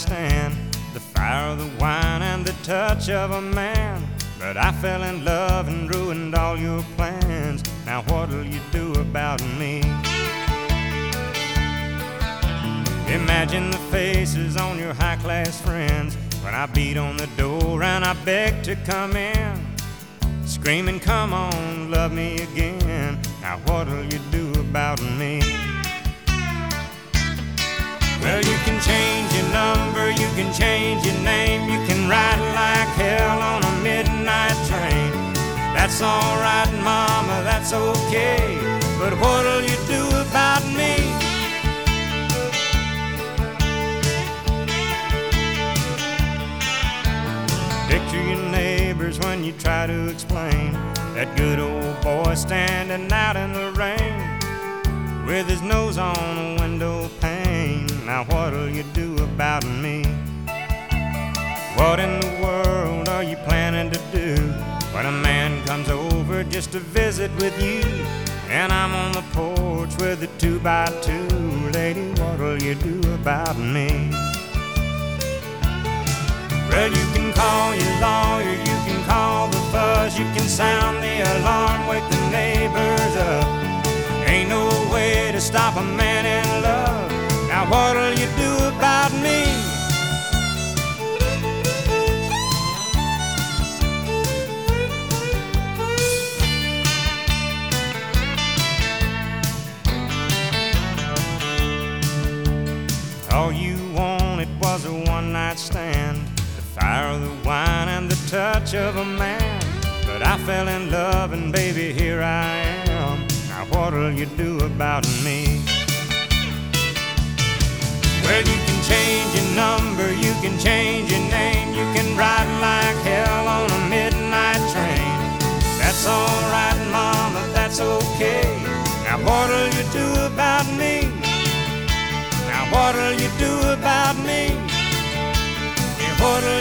stand, the fire of the wine and the touch of a man. But I fell in love and ruined all your plans. Now what'll you do about me? Imagine the faces on your high-class friends when I beat on the door and I beg to come in, screaming, come on, love me again. Now what'll you do about me? Well, you can change your number, you can change your name, you can ride like hell on a midnight train. That's all right, mama, that's okay, but what'll you do about me? Picture your neighbors when you try to explain that good old boy standing out in the rain with his nose on a window pane. Now what'll you do about me? What in the world are you planning to do when a man comes over just to visit with you and I'm on the porch with a 2x2? Lady, what'll you do about me? Well, you can call your lawyer, you can call the fuzz, you can sound the alarm, wake the neighbors up. Ain't no way to stop a man in love. Now what'll you do about me? All you wanted was a one-night stand, the fire of the wine and the touch of a man. But I fell in love and baby, here I am. Now what'll you do about me? Well, you can change your number, you can change your name, you can ride like hell on a midnight train. That's all right, mama, that's okay. Now what'll you do about me? Now what'll you do about me? Yeah, what'll